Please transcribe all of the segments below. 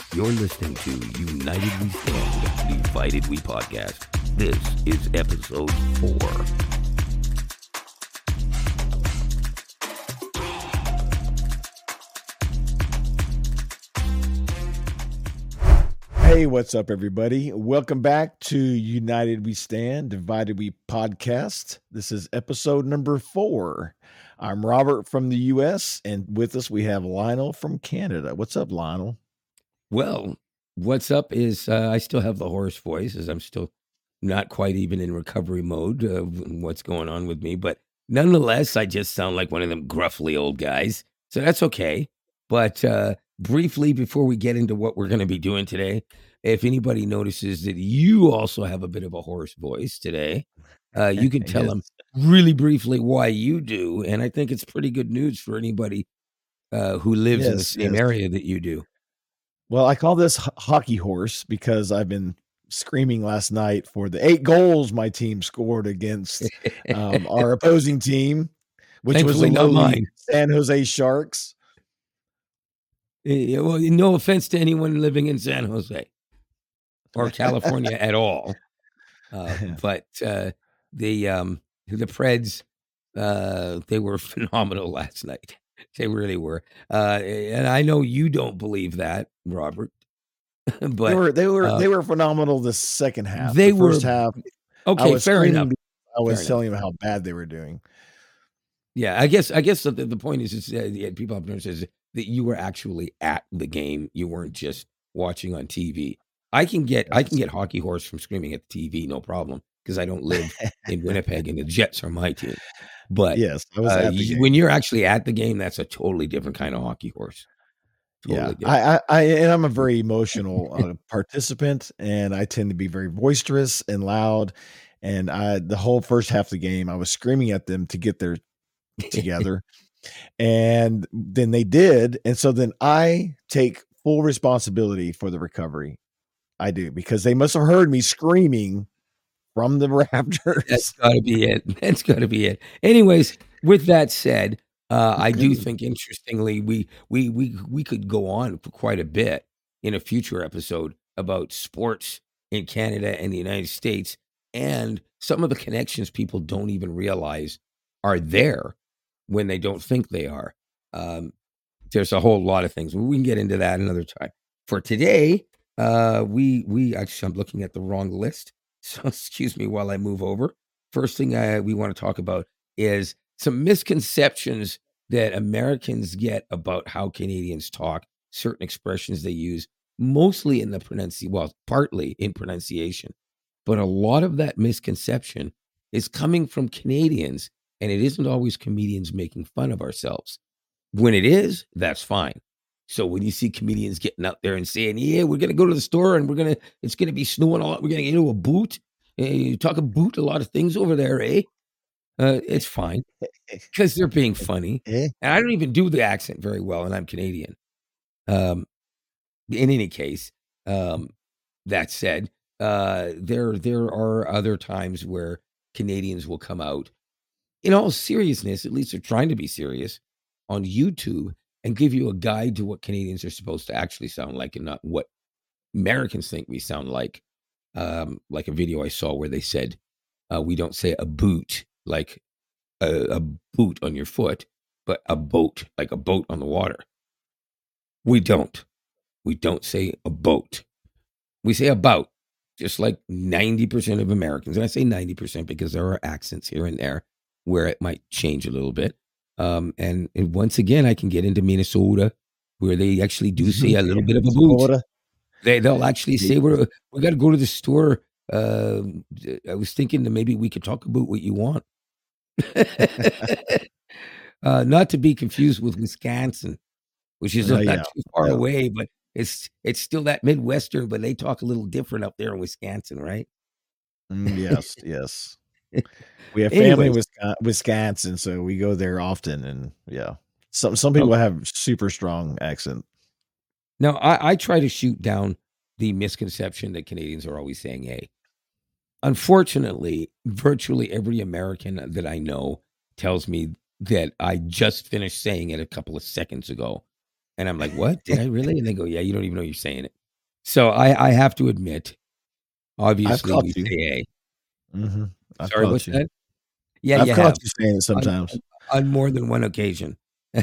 You're listening to United We Stand, Divided We Podcast. This is episode 4. Hey, what's up, everybody? Welcome back to United We Stand, Divided We Podcast. This is episode number 4. I'm Robert from the U.S., and with us we have Lionel from Canada. What's up, Lionel? Well, what's up is I still have the hoarse voice, as I'm still not quite even in recovery mode of what's going on with me. But nonetheless, I just sound like one of them gruffly old guys. So that's okay. But briefly, before we get into what we're going to be doing today, if anybody notices that you also have a bit of a hoarse voice today, you can tell them really briefly why you do. And I think it's pretty good news for anybody who lives in the same area that you do. Well, I call this hockey horse because I've been screaming last night for the 8 goals my team scored against our opposing team, which Thankfully was the not mine. San Jose Sharks. Well, no offense to anyone living in San Jose or California at all, but the Preds, they were phenomenal last night. They really were, and I know you don't believe that, Robert. But they were phenomenal the second half. They the first half. Okay, fair enough. I was telling them how bad they were doing. Yeah, I guess the point is people have noticed is that you were actually at the game. You weren't just watching on TV. I can get hockey horse from screaming at the TV, no problem, because I don't live in Winnipeg and the Jets are my team. But yes, I was at the game. When you're actually at the game, that's a totally different kind of hockey horse. Totally different. I'm a very emotional participant, and I tend to be very boisterous and loud. And the whole first half of the game, I was screaming at them to get their together, and then they did. And so then I take full responsibility for the recovery. I do, because they must have heard me screaming from the rafters. That's got to be it. Anyways, with that said, I do think, interestingly, we could go on for quite a bit in a future episode about sports in Canada and the United States, and some of the connections people don't even realize are there when they don't think they are. There's a whole lot of things. We can get into that another time. For today, we actually, I'm looking at the wrong list, so excuse me while I move over. First thing we want to talk about is some misconceptions that Americans get about how Canadians talk, certain expressions they use, mostly in the partly in pronunciation. But a lot of that misconception is coming from Canadians, and it isn't always comedians making fun of ourselves. When it is, that's fine. So when you see comedians getting out there and saying, yeah, we're going to go to the store and it's going to be snowing a lot. We're going to get into a boot. You talk about a lot of things over there, eh? It's fine because they're being funny. And I don't even do the accent very well, and I'm Canadian. In any case, that said, there are other times where Canadians will come out in all seriousness, at least they're trying to be serious, on YouTube and give you a guide to what Canadians are supposed to actually sound like and not what Americans think we sound like. Like a video I saw where they said, we don't say a boot like a boot on your foot, but a boat, like a boat on the water. We don't say a boat. We say about, just like 90% of Americans. And I say 90% because there are accents here and there where it might change a little bit. And once again, I can get into Minnesota where they actually do say a little bit of a boot. They'll actually say, we got to go to the store. I was thinking that maybe we could talk about what you want. Not to be confused with Wisconsin, which is not too far away, but it's still that Midwestern, but they talk a little different up there in Wisconsin, right? Yes. We have family in Wisconsin, so we go there often, and some people have super strong accent. Now, I try to shoot down the misconception that Canadians are always saying "hey." Unfortunately, virtually every American that I know tells me that I just finished saying it a couple of seconds ago. And I'm like, what? Did I really? And they go, yeah, you don't even know you're saying it. So I have to admit, I've obviously, caught we you. say A. Mhm. I've Sorry, what's caught you. that? Yeah, I've you caught have you saying it on sometimes. on more than one occasion.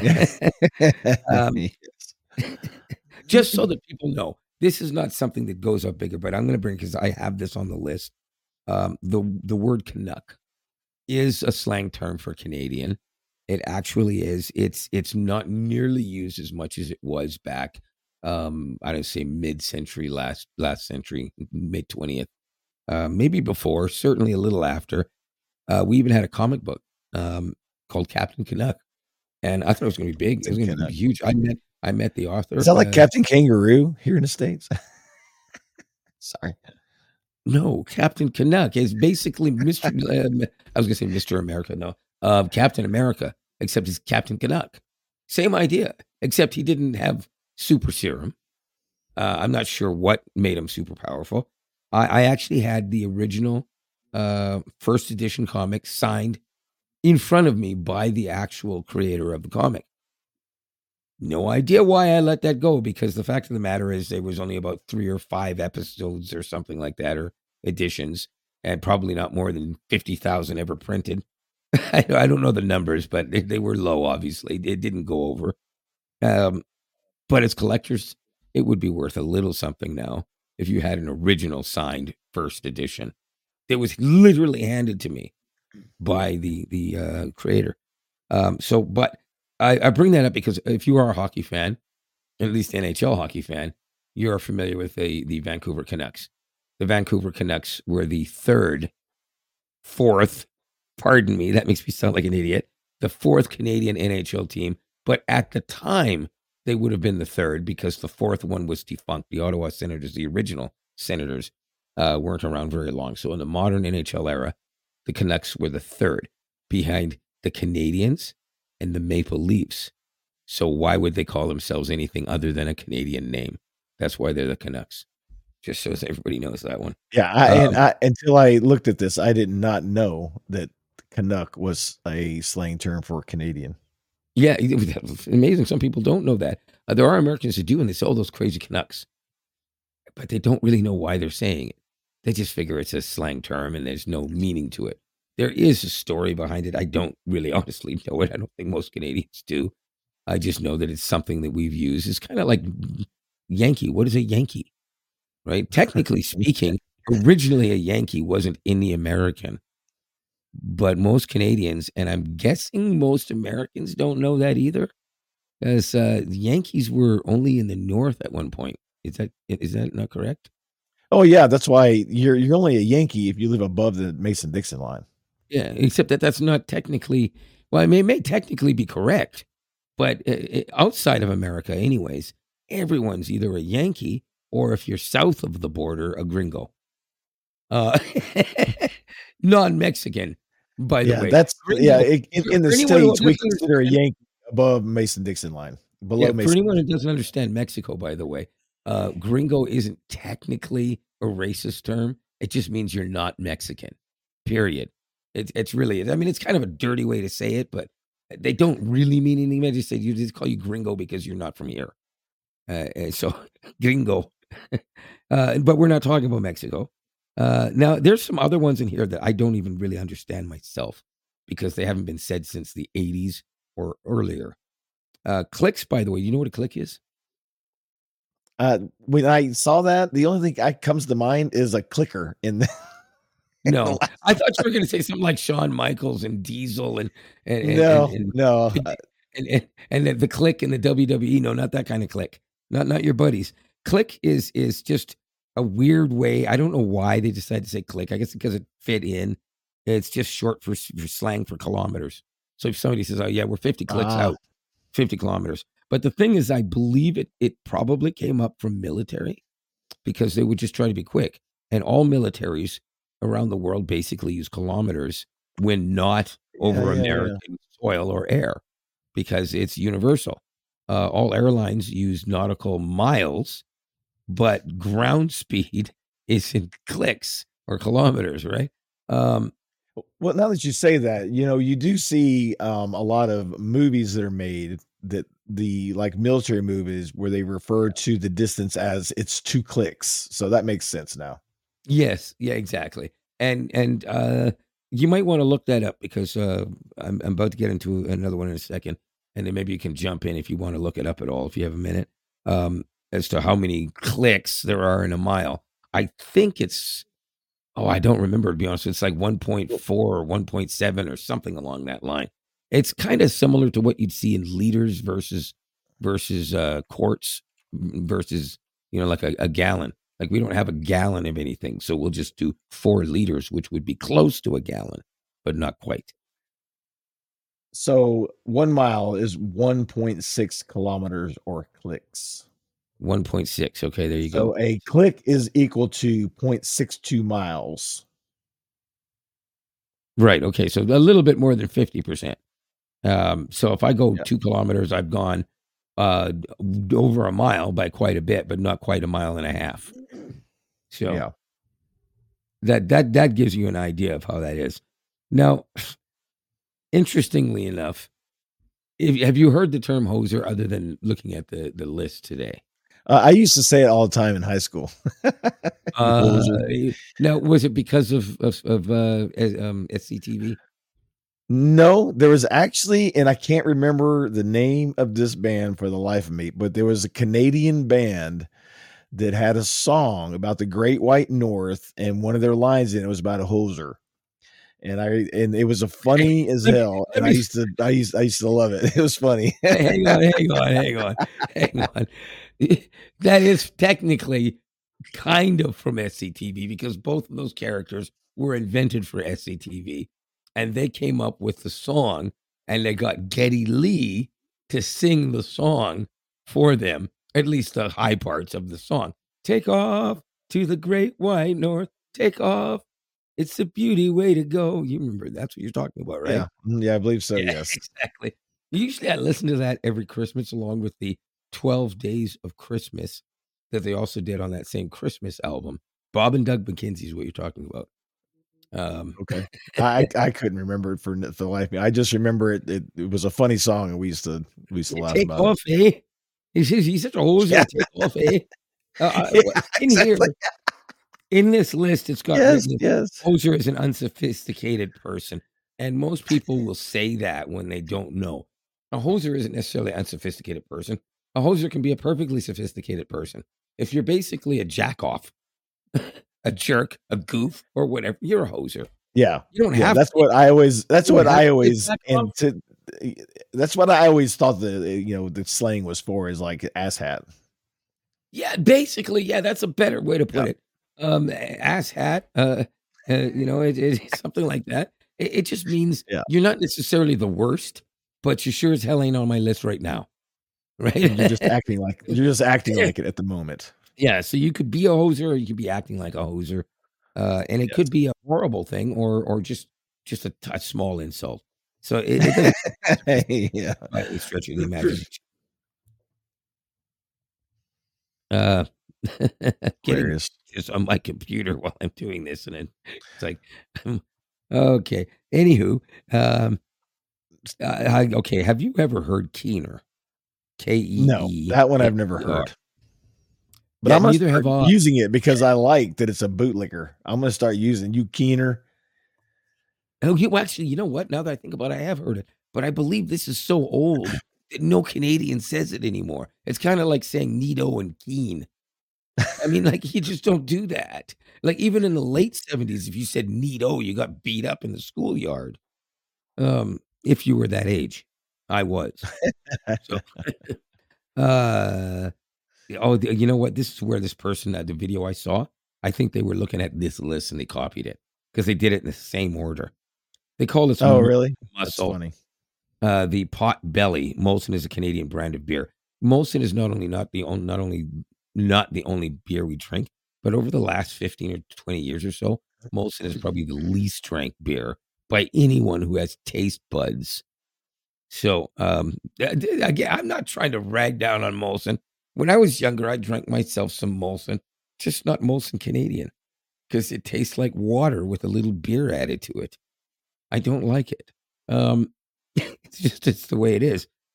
Um, Yes. just so that people know, this is not something that goes up bigger, but I'm gonna bring because I have this on the list. The word Canuck is a slang term for Canadian. It actually is. It's not nearly used as much as it was back, I don't say mid-century, last century, mid 20th, maybe before, certainly a little after. We even had a comic book called Captain Canuck, and I thought it was going to be big. It was going to be huge. I met the Is author. that like Captain Kangaroo here in the States? Sorry. No, Captain Canuck is basically Mr. I was going to say Mr. America. No, Captain America, except he's Captain Canuck. Same idea, except he didn't have super serum. I'm not sure what made him super powerful. I actually had the original first edition comic signed in front of me by the actual creator of the comic. No idea why I let that go, because the fact of the matter is there was only about 3 or 5 episodes or something like that, or editions, and probably not more than 50,000 ever printed. I don't know the numbers, but they were low, obviously. It didn't go over. Um, but as collectors, it would be worth a little something now if you had an original signed first edition. It was literally handed to me by the creator. But I bring that up because if you are a hockey fan, at least NHL hockey fan, you're familiar with the Vancouver Canucks. The Vancouver Canucks were the fourth, pardon me, that makes me sound like an idiot, the fourth Canadian NHL team. But at the time, they would have been the third because the fourth one was defunct. The Ottawa Senators, the original Senators, weren't around very long. So in the modern NHL era, the Canucks were the third behind the Canadiens and the Maple Leafs. So why would they call themselves anything other than a Canadian name? That's why they're the Canucks. Just so everybody knows that one. Yeah, I until I looked at this, I did not know that Canuck was a slang term for Canadian. Yeah, it's amazing. Some people don't know that. There are Americans who do, and they say, "Oh, those crazy Canucks," but they don't really know why they're saying it. They just figure it's a slang term, and there's no meaning to it. There is a story behind it. I don't really honestly know it. I don't think most Canadians do. I just know that it's something that we've used. It's kind of like Yankee. What is a Yankee? Right? Technically speaking, originally a Yankee wasn't in the American, but most Canadians, and I'm guessing most Americans don't know that either, because the Yankees were only in the North at one point. Is that not correct? Oh yeah, that's why you're only a Yankee if you live above the Mason-Dixon line. Yeah, except that that's not technically. Well, it may technically be correct, but outside of America, anyways, everyone's either a Yankee or if you're south of the border, a gringo. Uh, non-Mexican, by the Yeah, way. that's Gringo, in the for anyone who States, we doesn't consider a understand, Yankee above Mason-Dixon line, yeah, below for anyone who Mason-Dixon. doesn't understand Mexico, by the way, gringo isn't technically a racist term. It just means you're not Mexican. Period. It's really, I mean, it's kind of a dirty way to say it, but they don't really mean anything. They just say you just call you gringo because you're not from here. And so gringo. But we're not talking about Mexico. Now, there's some other ones in here that I don't even really understand myself because they haven't been said since the 80s or earlier. Clicks, by the way, you know what a click is? When I saw that, the only thing that comes to mind is a clicker in the in the No, last I thought you were going to say something like Shawn Michaels and Diesel and and and No, and no, and the Click in the WWE. No, not that kind of Click. Not your buddies. Click is just a weird way. I don't know why they decided to say Click. I guess because it fit in. It's just short for slang for kilometers. So if somebody says, "Oh yeah, we're 50 clicks ah, out," 50 kilometers. But the thing is, I believe it probably came up from military because they would just try to be quick. And all militaries around the world basically use kilometers when not yeah, over yeah, yeah. American soil or air because it's universal. All airlines use nautical miles, but ground speed is in clicks or kilometers, right? Um, Well, now that you say that, you do see, a lot of movies that are made that the like military movies where they refer to the distance as it's 2 clicks. So that makes sense now. Yes, yeah, exactly. And you might want to look that up because I'm about to get into another one in a second, and then maybe you can jump in if you want to look it up at all if you have a minute. As to how many clicks there are in a mile. I think it's I don't remember to be honest. It's like 1.4 or 1.7 or something along that line. It's kind of similar to what you'd see in liters versus quarts versus like a gallon. Like we don't have a gallon of anything, so we'll just do 4 liters, which would be close to a gallon, but not quite. So 1 mile is 1.6 kilometers or clicks. 1.6. Okay, there you go. So a click is equal to 0.62 miles. Right. Okay. So a little bit more than 50%. So if I go 2 kilometers, I've gone over a mile by quite a bit, but not quite a mile and a half. So that gives you an idea of how that is. Now, interestingly enough, have you heard the term hoser other than looking at the list today? I used to say it all the time in high school. Now, was it because of SCTV? No, there was actually, and I can't remember the name of this band for the life of me, but there was a Canadian band that had a song about the Great White North, and one of their lines in it was about a hoser. And it was a funny as hell. And I used to love it. It was funny. Hang on. That is technically kind of from SCTV because both of those characters were invented for SCTV, and they came up with the song, and they got Geddy Lee to sing the song for them, at least the high parts of the song. Take off to the Great White North. Take off. It's a beauty way to go. You remember that's what you're talking about, right? Yeah, I believe so. Yes, exactly. Usually I listen to that every Christmas along with the 12 Days of Christmas that they also did on that same Christmas album. Bob and Doug McKenzie is what you're talking about. Okay. I couldn't remember it for the life of me. I just remember it was a funny song, and we used to laugh take about off, it. Eh? He's such a hoser. Yeah. Take off, eh? Exactly. In this list, it's got yes. hoser is an unsophisticated person. And most people will say that when they don't know. A hoser isn't necessarily an unsophisticated person. A hoser can be a perfectly sophisticated person. If you're basically a jack off, a jerk, a goof, or whatever, you're a hoser. Yeah. You don't have that's what I always that's what I always thought the slang was for, is like ass hat. Yeah, basically, yeah, that's a better way to put it. Ass hat, it's something like that. It just means you're not necessarily the worst, but you sure as hell ain't on my list right now. Right? You're just acting like it at the moment. Yeah, so you could be a hoser or you could be acting like a hoser. And it could be a horrible thing or just a small insult. So it doesn't by any stretch of the imagination. Getting just on my computer while I'm doing this, and it's like, okay. Anywho, okay. Have you ever heard Keener? K-E-E. No, that one I've never heard. But I'm gonna start using it because I like that it's a bootlicker. I'm gonna start using Keener. Oh, actually, you know what? Now that I think about it, I have heard it, but I believe this is so old that no Canadian says it anymore. It's kind of like saying Nito and Keen. I mean, like, you just don't do that. Like, even in the late 70s, if you said Nito, you got beat up in the schoolyard. If you were that age. I was. So, you know what? This is where this person, the video I saw, I think they were looking at this list and they copied it because they did it in the same order. They call this really? Muscle. That's funny. The Pot Belly. Molson is a Canadian brand of beer. Molson is not the only beer we drink, but over the last 15 or 20 years or so, Molson is probably the least drank beer by anyone who has taste buds. So, again, I'm not trying to rag down on Molson. When I was younger, I drank myself some Molson, just not Molson Canadian, because it tastes like water with a little beer added to it. I don't like it. It's the way it is.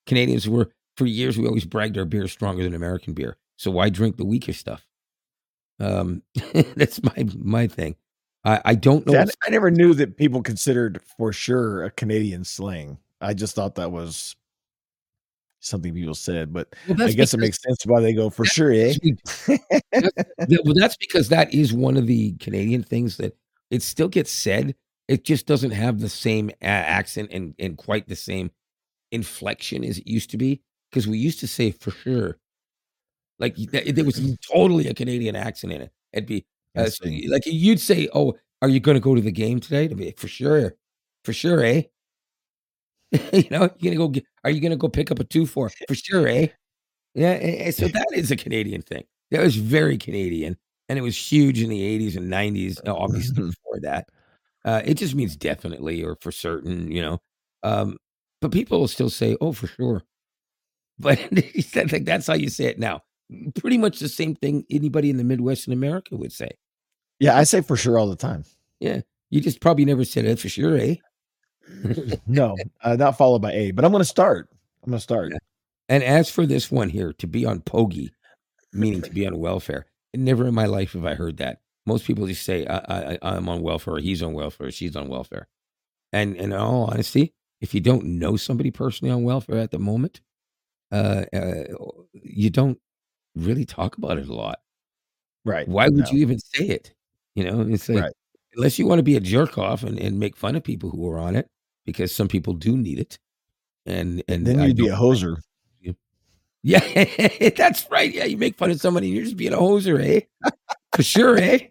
Canadians were for years. We always bragged our beer is stronger than American beer. So why drink the weaker stuff? That's my thing. I don't know. See, I never knew that people considered for sure a Canadian slang. I just thought that was something people said, but I guess it makes sense why they go for sure, eh? That's because that is one of the Canadian things that it still gets said. It just doesn't have the same accent and quite the same inflection as it used to be. Because we used to say for sure, like there was totally a Canadian accent in it. It'd be so like you'd say, "Oh, are you going to go to the game today?" To be for sure, eh? You know, are you gonna go pick up a 2-4? For sure, eh? Yeah, so that is a Canadian thing. That was very Canadian, and it was huge in the '80s and '90s, obviously before that. It just means definitely or for certain, you know? But people will still say, "Oh, for sure." But like, that's how you say it now. Pretty much the same thing anybody in the Midwest in America would say. Yeah, I say for sure all the time. Yeah, you just probably never said it for sure, eh? No, not followed by a, but I'm gonna start. Yeah. And as for this one here, to be on Pogie, meaning to be on welfare, never in my life have I heard that. Most people just say, I'm on welfare, or he's on welfare, or she's on welfare. And in all honesty, if you don't know somebody personally on welfare at the moment, you don't really talk about it a lot. Right. Why would you even say it? You know, it's like, unless you want to be a jerk off and make fun of people who are on it, because some people do need it. And then you'd be a hoser. Yeah, that's right. Yeah, you make fun of somebody and you're just being a hoser, eh? For sure, eh?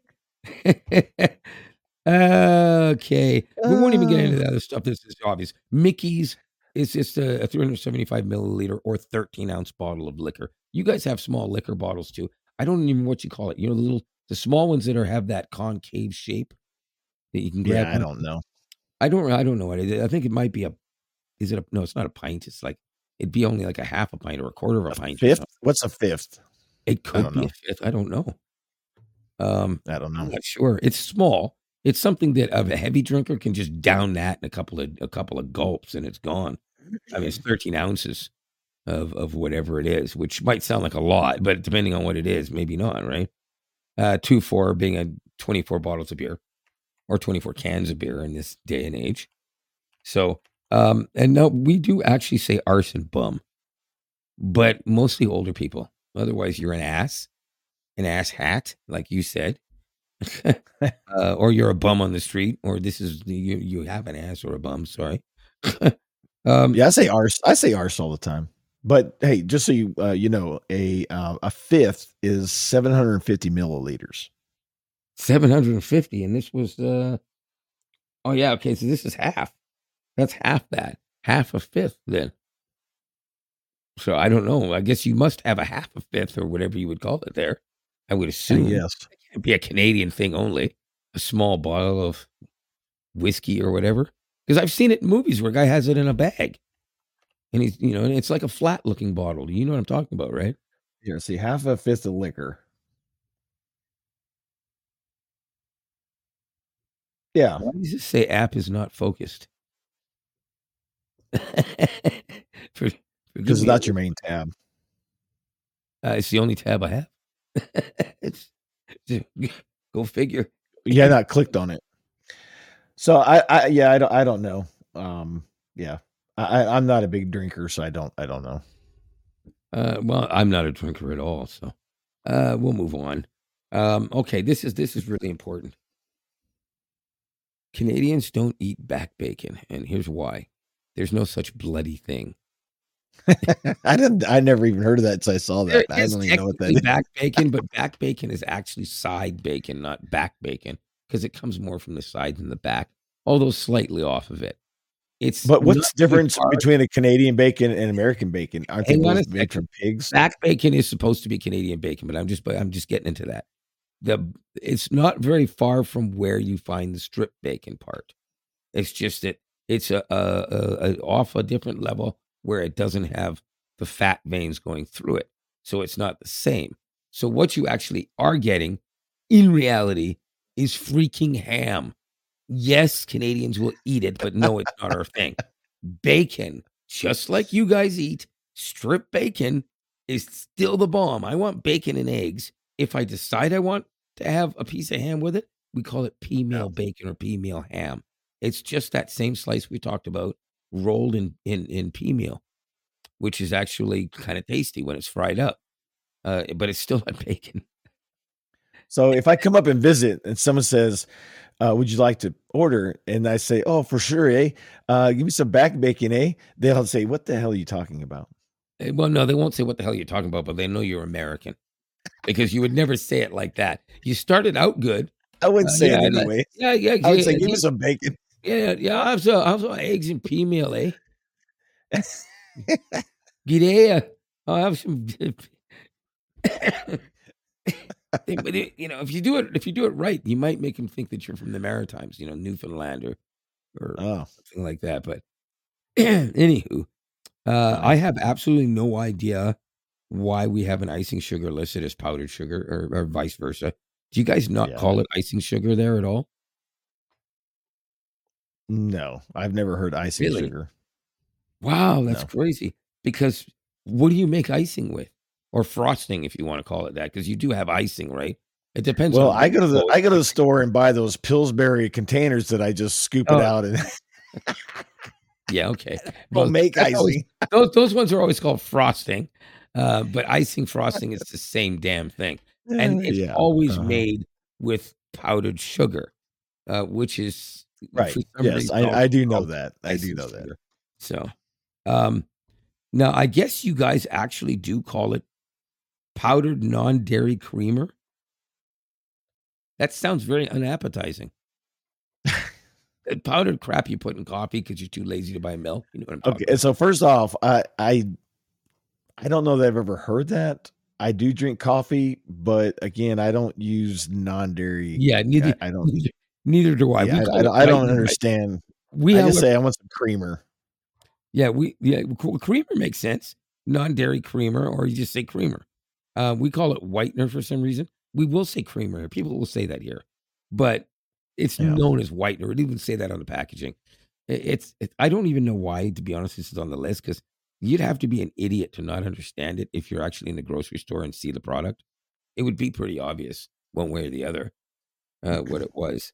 Okay. We won't even get into that other stuff. This is obvious. Mickey's is just a 375 milliliter or 13-ounce bottle of liquor. You guys have small liquor bottles too. I don't even know what you call it. You know, the small ones that have that concave shape that you can grab. Yeah, I don't know. I don't know what it is. I think it might be no, it's not a pint. It's like, it'd be only like a half a pint or a quarter of a pint. Fifth? What's a fifth? It could be a fifth. I don't know. I don't know. I'm not sure. It's small. It's something that a heavy drinker can just down that in a couple of gulps and it's gone. I mean, it's 13 ounces of whatever it is, which might sound like a lot, but depending on what it is, maybe not, right? 2-4 being a 24 bottles of beer or 24 cans of beer in this day and age. So, and no, we do actually say arse and bum, but mostly older people. Otherwise, you're an ass hat, like you said, or you're a bum on the street, or this is you have an ass or a bum. Sorry. Yeah, I say arse. I say arse all the time. But hey, just so you you know, a fifth is 750 milliliters. 750, and this was oh yeah, okay. So this is half. That's half that. Half a fifth then. So I don't know. I guess you must have a half a fifth or whatever you would call it there. I would assume. Yes. It can't be a Canadian thing only. A small bottle of whiskey or whatever. Because I've seen it in movies where a guy has it in a bag. And he's, you know, and it's like a flat looking bottle. You know what I'm talking about, right? Here, see, half a fifth of liquor. Yeah. Why does it say app is not focused? Because that's your main tab. It's the only tab I have. Go figure. Yeah, not clicked on it. So I don't know. Yeah, I'm not a big drinker, so I don't know. Well, I'm not a drinker at all, so we'll move on. Okay, this is really important. Canadians don't eat back bacon, and here's why. There's no such bloody thing. I never even heard of that since I saw that. I don't even know what that is. Back bacon, but back bacon is actually side bacon, not back bacon, because it comes more from the side than the back, although slightly off of it. But what's the difference between a Canadian bacon and American bacon? Aren't they both made from pigs? Back bacon is supposed to be Canadian bacon, but I'm just getting into that. It's not very far from where you find the strip bacon part. It's just that it's a off a different level where it doesn't have the fat veins going through it. So it's not the same. So what you actually are getting in reality is freaking ham. Yes, Canadians will eat it, but no, it's not our thing. Bacon, just like you guys eat, Strip bacon is still the bomb. I want bacon and eggs. If I decide I want to have a piece of ham with it, we call it pea Yeah. meal bacon or pea meal ham. It's just that same slice we talked about rolled in pea meal, which is actually kind of tasty when it's fried up. But it's still not bacon. So if I come up and visit and someone says, would you like to order? And I say, oh, for sure, eh? Give me some back bacon, eh? They'll say, what the hell are you talking about? Well, no, they won't say what the hell you're talking about, but they know you're American because you would never say it like that. You started out good. I wouldn't say it anyway. Yeah. I would say, give me some bacon. Yeah. I have some eggs and pea meal, eh? G'day. I'll have some. But if you do it right, you might make them think that you're from the Maritimes, Newfoundland or something like that. But anywho, I have absolutely no idea why we have an icing sugar listed as powdered sugar or vice versa. Do you guys not call it icing sugar there at all? No, I've never heard icing sugar. Wow, that's crazy. Because what do you make icing with? Or frosting, if you want to call it that, because you do have icing, right? It depends. Well, I go to the store and buy those Pillsbury containers that I just scoop it out and. Yeah, okay. Well, make icing. Those ones are always called frosting, but icing frosting is the same damn thing, and it's always made with powdered sugar, which is right. Yes, I do know that. I do know that. So, now I guess you guys actually do call it powdered non-dairy creamer. That sounds very unappetizing. Powdered crap you put in coffee because you're too lazy to buy milk. You know what I'm talking about. So first off, I don't know that I've ever heard that. I do drink coffee, but again, I don't use non-dairy. Yeah, neither. I don't. Neither do I. Yeah, I don't understand. I just say I want some creamer. Yeah, creamer makes sense. Non-dairy creamer, or you just say creamer. We call it whitener for some reason. We will say creamer. People will say that here, but it's known as whitener. It even say that on the packaging. I don't even know why, to be honest, this is on the list, because you'd have to be an idiot to not understand it if you're actually in the grocery store and see the product. It would be pretty obvious one way or the other what it was.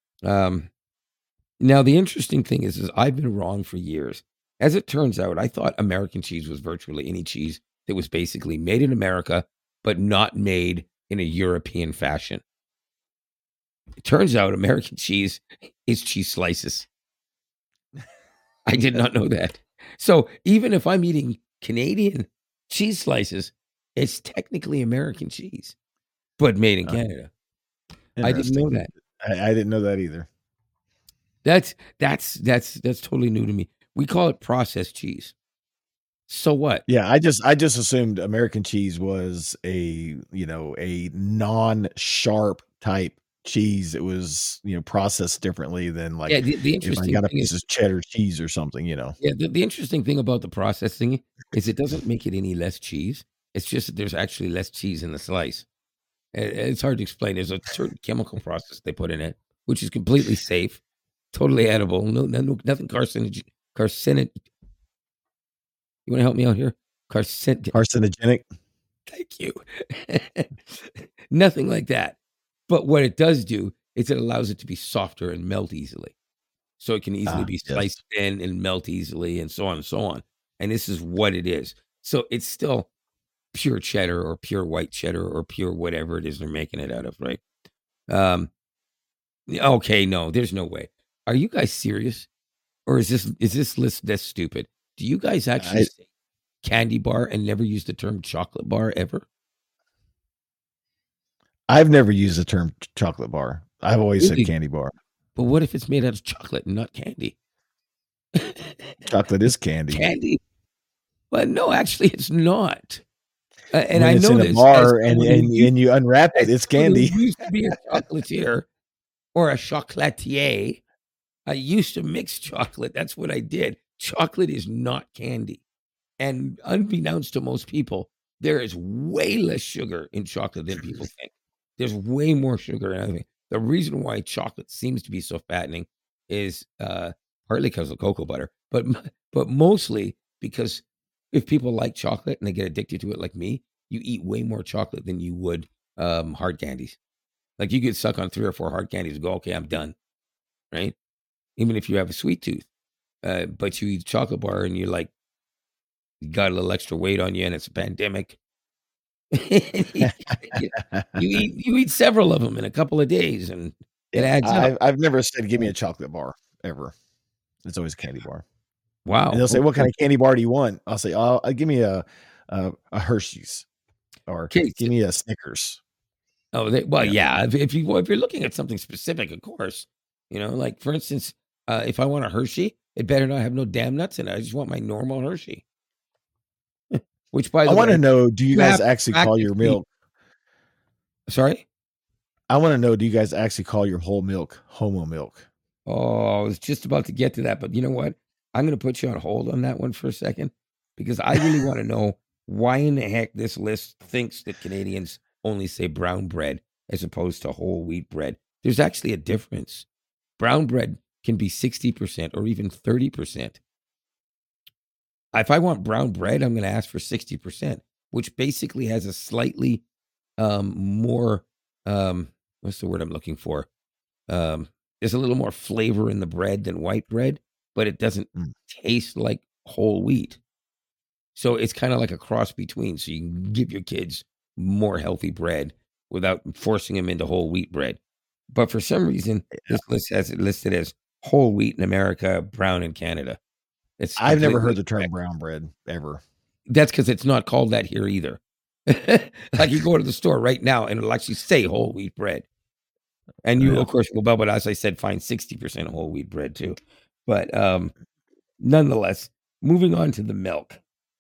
Now, the interesting thing is I've been wrong for years. As it turns out, I thought American cheese was virtually any cheese that was basically made in America, but not made in a European fashion. It turns out American cheese is cheese slices. I did not know that. So even if I'm eating Canadian cheese slices, it's technically American cheese, but made in Canada. I didn't know that. I didn't know that either. That's totally new to me. We call it processed cheese. So what? Yeah, I just assumed American cheese was a non-sharp type cheese. It was processed differently than like the interesting if I got a piece of cheddar cheese or something. Yeah, the interesting thing about the processing is it doesn't make it any less cheese. It's just that there's actually less cheese in the slice. It's hard to explain. There's a certain chemical process they put in it, which is completely safe, totally edible. No nothing carcinogenic. You want to help me out here? Carcinogenic. Thank you. Nothing like that. But what it does do is it allows it to be softer and melt easily. So it can easily be sliced thin and melt easily and so on and so on. And this is what it is. So it's still pure cheddar or pure white cheddar or pure whatever it is they're making it out of, right? Okay, no, there's no way. Are you guys serious? Or is this list this stupid? Do you guys actually say candy bar and never use the term chocolate bar ever? I've never used the term chocolate bar. I've always said candy bar. But what if it's made out of chocolate and not candy? Chocolate is candy. Candy? Well, no, actually, it's not. And when I know in this. A bar and you unwrap it, it's candy. I used to be a chocolatier or a chocolatier. I used to mix chocolate. That's what I did. Chocolate is not candy. And unbeknownst to most people, there is way less sugar in chocolate than people think. There's way more sugar in everything. The reason why chocolate seems to be so fattening is partly because of cocoa butter, but mostly because if people like chocolate and they get addicted to it like me, you eat way more chocolate than you would hard candies. Like you could suck on 3 or 4 hard candies and go, okay, I'm done. Right? Even if you have a sweet tooth. But you eat a chocolate bar and you're like, you got a little extra weight on you and it's a pandemic. you, you eat several of them in a couple of days and it adds up. I've never said, give me a chocolate bar ever. It's always a candy bar. Wow. And they'll say, what kind of candy bar do you want? I'll say, oh, give me a Hershey's or give me a Snickers. Oh, well, yeah. If you're looking at something specific, of course, like for instance, if I want a Hershey, it better not have no damn nuts in it. I just want my normal Hershey. Which, by the way, I want to know, do you guys actually call your milk? Sorry? I want to know, do you guys actually call your whole milk Homo milk? Oh, I was just about to get to that, but you know what? I'm going to put you on hold on that one for a second because I really want to know why in the heck this list thinks that Canadians only say brown bread as opposed to whole wheat bread. There's actually a difference. Brown bread can be 60% or even 30%. If I want brown bread, I'm going to ask for 60%, which basically has a slightly more, what's the word I'm looking for? There's a little more flavor in the bread than white bread, but it doesn't taste like whole wheat. So it's kind of like a cross between. So you can give your kids more healthy bread without forcing them into whole wheat bread. But for some reason, this list has it listed as whole wheat in America, brown in Canada. I've never heard the term brown bread ever. That's because it's not called that here either. Like you go to the store right now and it'll actually say whole wheat bread. And you, of course, will, but as I said, find 60% whole wheat bread too. But nonetheless, moving on to the milk.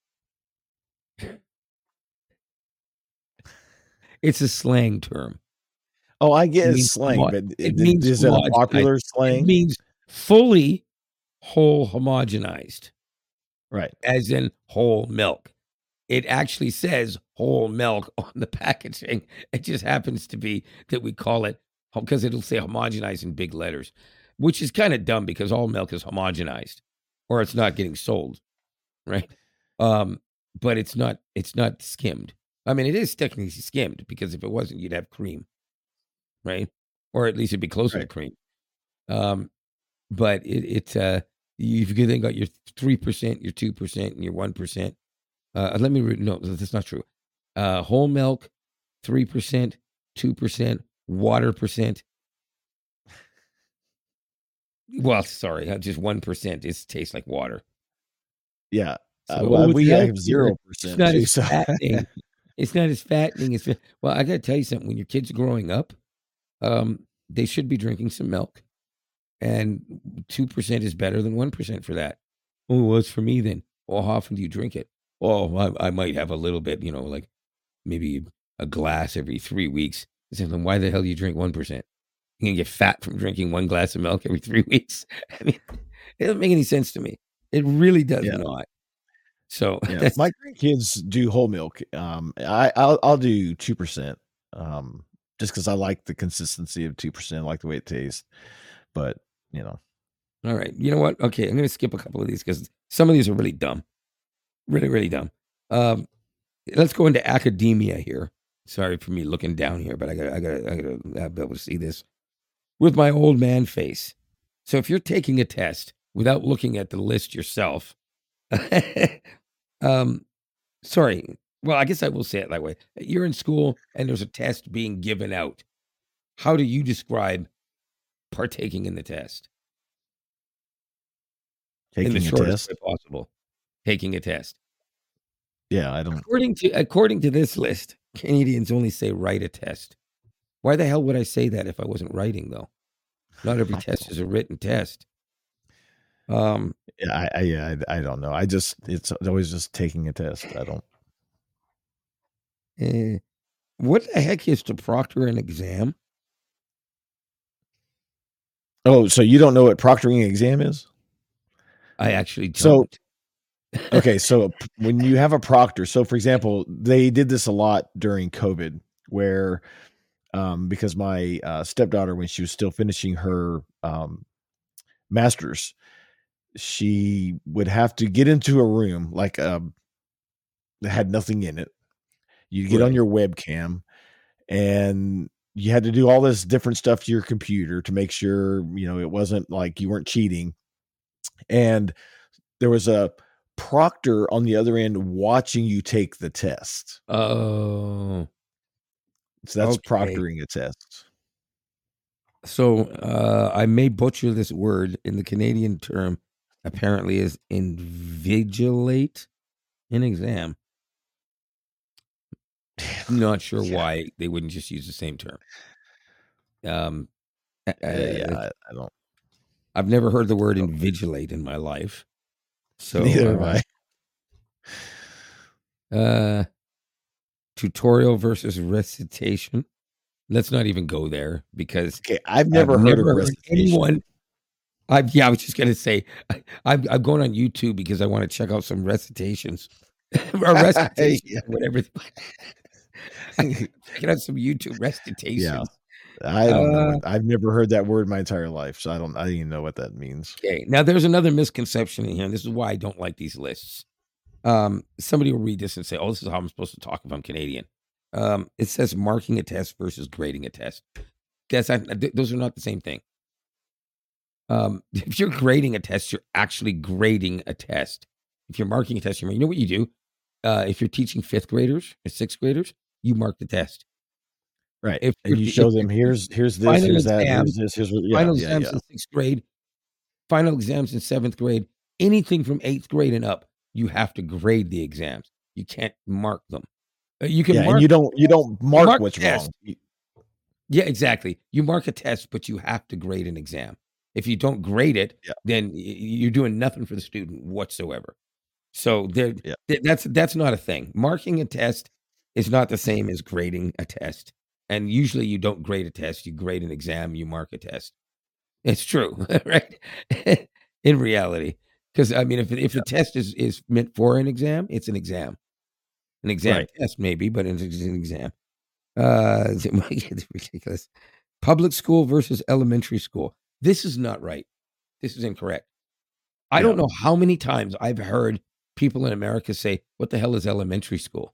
It's a slang term. Oh, I get it's slang, but is it a popular slang? It means fully whole homogenized. Right. As in whole milk. It actually says whole milk on the packaging. It just happens to be that we call it because it'll say homogenized in big letters, which is kind of dumb because all milk is homogenized or it's not getting sold. Right. But it's not skimmed. I mean, it is technically skimmed because if it wasn't, you'd have cream. Right. Or at least it'd be closer to cream. But if you then got your 3%, your 2%, and your 1%. No, that's not true. Whole milk, 3%, 2%, water percent. Well, sorry, just 1%. It tastes like water. Yeah, we have 0%. It's not as fattening. It's not as fattening as. Well, I got to tell you something. When your kids are growing up, they should be drinking some milk, and 2% is better than 1% for that. Oh, well, it's for me then. Well, how often do you drink it? Oh, I might have a little bit, like maybe a glass every 3 weeks. I said, then why the hell do you drink 1%? You're going to get fat from drinking 1 glass of milk every 3 weeks. I mean, it doesn't make any sense to me. It really does not. So my grandkids do whole milk. I'll do 2%. Just because I like the consistency of 2%, I like the way it tastes. But all right. You know what? Okay, I'm going to skip a couple of these because some of these are really dumb. Really, really dumb. Let's go into academia here. Sorry for me looking down here, but I gotta be able to see this with my old man face. So if you're taking a test without looking at the list yourself, sorry. Well, I guess I will say it that way. You're in school and there's a test being given out. How do you describe partaking in the test? Taking in the shortest way possible. Taking a test. Yeah, I don't. According to this list, Canadians only say write a test. Why the hell would I say that if I wasn't writing though? Not every test is a written test. I don't know. It's always just taking a test. I don't. What the heck is to proctor an exam? Oh, so you don't know what proctoring an exam is? I actually don't. Okay, so when you have a proctor, so for example, they did this a lot during COVID, where because my stepdaughter, when she was still finishing her master's, she would have to get into a room like that had nothing in it. You get on Right. your webcam, and you had to do all this different stuff to your computer to make sure, it wasn't like you weren't cheating. And there was a proctor on the other end watching you take the test. Oh, So that's okay. proctoring a test. So I may butcher this word. In the Canadian term, apparently is invigilate an exam. Not sure Yeah. why they wouldn't just use the same term. Um, Yeah, I don't. I've never heard the word Oh, invigilate in my life. neither have I. Tutorial versus recitation. Let's not even go there because Okay, I've I've never heard of never heard recitation. anyone. I was just gonna say I'm going on YouTube because I want to check out some recitations or recitations Yeah. or whatever. Checking out some YouTube Yeah. recitations. I don't know Uh, it. I've never heard that word my entire life, so I don't even know what that means. okay, now there's another misconception in here, and this is why I don't like these lists. Somebody will read this and say, "Oh, this is how I'm supposed to talk if I'm Canadian." It says marking a test versus grading a test. Those are not the same thing. If you're grading a test, you're actually grading a test. If you're marking a test, you know what you do. If you're teaching fifth graders or sixth graders, you mark the test. Right, If and you show them, "Here's this, final here's that, exam, here's this, here's what." Yeah, final yeah, exams yeah. in sixth grade, final exams in seventh grade, anything from eighth grade and up, you have to grade the exams. You can't mark them. You can Yeah, and mark you don't you mark mark what's a test. wrong. Yeah, exactly. You mark a test, but you have to grade an exam. If you don't grade it, Yeah, then you're doing nothing for the student whatsoever. So yeah, that's not a thing. Marking a test is not the same as grading a test. And usually you don't grade a test, you grade an exam, you mark a test. It's true, right? In reality. Because I mean, if the test is meant for an exam, it's an exam. An exam right. test, maybe, but it's an exam. It's ridiculous. Public school versus elementary school. This is not right. This is incorrect. I Yeah. don't know how many times I've heard people in America say, "What the hell is elementary school?"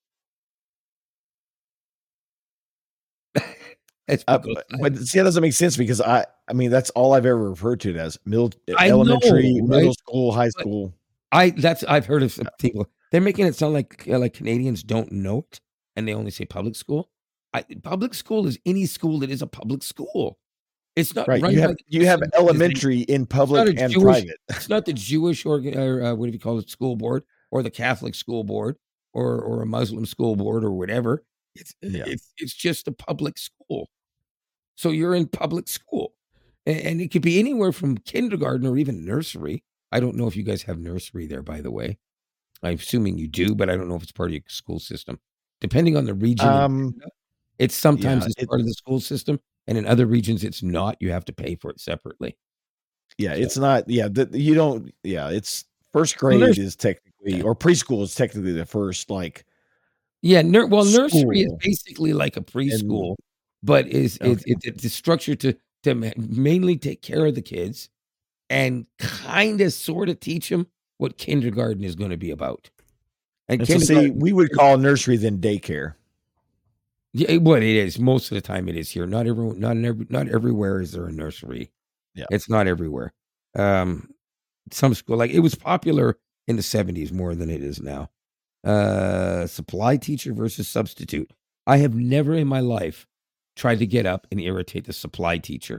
It's because But see, that doesn't make sense because I mean, that's all I've ever referred to it as I elementary, know, right? middle school, high But school. I've heard of some people. They're making it sound like Canadians don't know it, and they only say public school. Public school is any school that is a public school. It's not Right, run by the you have Christian organization. elementary in It's not public a and Jewish private. it's not the Jewish or, what do you call it, school board or the Catholic school board or a Muslim school board or whatever. Yeah. It's just a public school. So you're in public school. And it could be anywhere from kindergarten or even nursery. I don't know if you guys have nursery there, by the way. I'm assuming you do, but I don't know if it's part of your school system. Depending on the region in Um, Canada, it's sometimes yeah, it's part of the school system, and in other regions it's not. You have to pay for it separately. So it's not you don't it's 1st well, grade is technically, yeah. or preschool is technically the first, like, Yeah, nursery is school, basically like a and preschool, but is okay. it's structured to mainly take care of the kids and kinda sorta teach them what kindergarten is gonna be about. And And so, see, kindergarten we would is call nursery then daycare. yeah, what it is, most of the time it is here. Not everywhere is there a nursery. Yeah. It's not everywhere. Um, some school like, it was popular in the '70s more than it is now. Supply teacher versus substitute. I have never in my life tried to get up and irritate the supply teacher.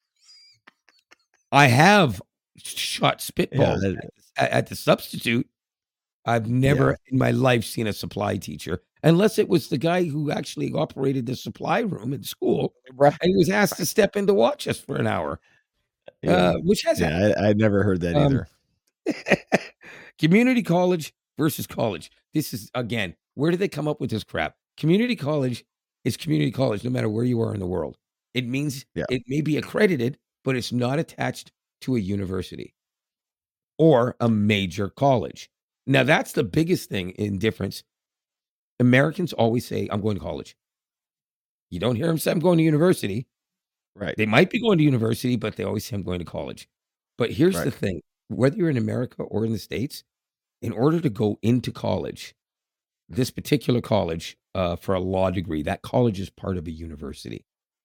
I have shot Yeah, spitballs at the substitute. I've yeah. never in my life seen a supply teacher, unless it was the guy who actually operated the supply room in school, Right. and he was asked to step in to watch us for an hour, Yeah. which has Yeah, happened. I never heard that Um, either. community college versus college. This is again, where did they come up with this crap? Community college is community college no matter where you are in the world. It means Yeah. it may be accredited, but it's not attached to a university or a major college. Now, that's the biggest thing in difference. Americans always say, I'm going to college. You don't hear them say, I'm going to university. Right. They might be going to university, but they always say, I'm going to college. But here's Right. the thing, whether you're in America or in the States, in order to go into college, this particular college for a law degree, that college is part of a university.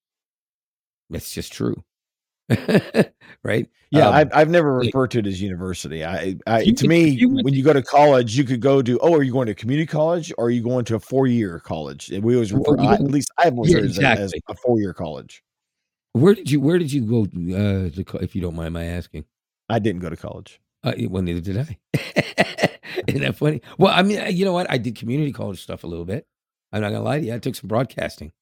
That's just true. Right? Yeah, I've never referred to it as university. To If me, you went when you go to college, you could go to, oh, are you going to community college or are you going to a 4-year college? And we always well, refer, at least I've always yeah, heard it as exactly. a 4-year college. Where did you go, if you don't mind my asking? I didn't go to college. Well, neither did I. Isn't that funny? Well, I mean, you know what? I did community college stuff a little bit. I'm not gonna lie to you. I took some broadcasting.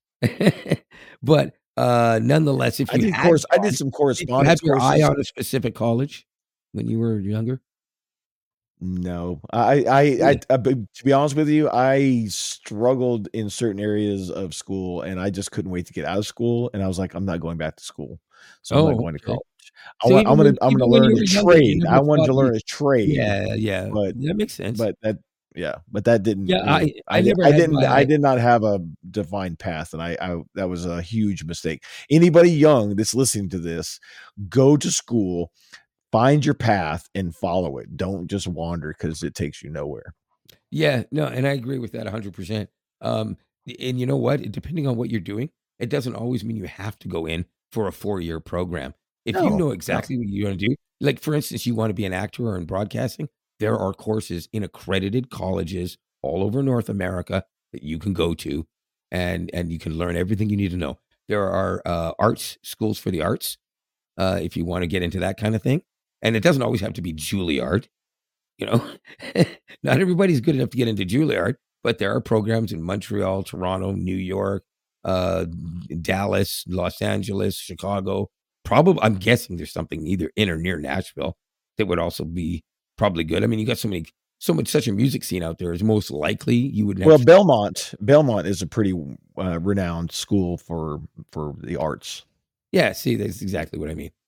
But, nonetheless, if I you did had course. I did gone, some did you have correspondence your eye courses. on a specific college when you were younger? No, Really? to be honest with you, I struggled in certain areas of school, and I just couldn't wait to get out of school. And I was like, I'm not going back to school, so I'm not Oh, going to okay. college. So I'm gonna even when learn you a were younger, you trade. I never wanted thought to you learn a trade, yeah, yeah. but That makes sense. but that yeah, but that didn't Yeah, really. I never had my I eye. did not have a defined path, and I that was a huge mistake. Anybody young that's listening to this, go to school, find your path, and follow it. Don't just wander because it takes you nowhere. Yeah, no, and I agree with that 100%. Um, and you know what? Depending on what you're doing, it doesn't always mean you have to go in for a 4-year program. If you No, know no. exactly what you're gonna do, like, for instance, you wanna be an actor or in broadcasting, there are courses in accredited colleges all over North America that you can go to, and you can learn everything you need to know. There are, arts schools for the arts, if you wanna get into that kinda thing, and it doesn't always have to be Juilliard. You know, not everybody's good enough to get into Juilliard, but there are programs in Montreal, Toronto, New York, uh, Dallas, Los Angeles, Chicago. Probably, I'm guessing there's something either in or near Nashville that would also be probably good. I mean, you got so much, such a music scene out there. Is most likely you wouldn't have Well, to. Belmont is a pretty renowned school for the arts. Yeah, see, that's exactly what I mean.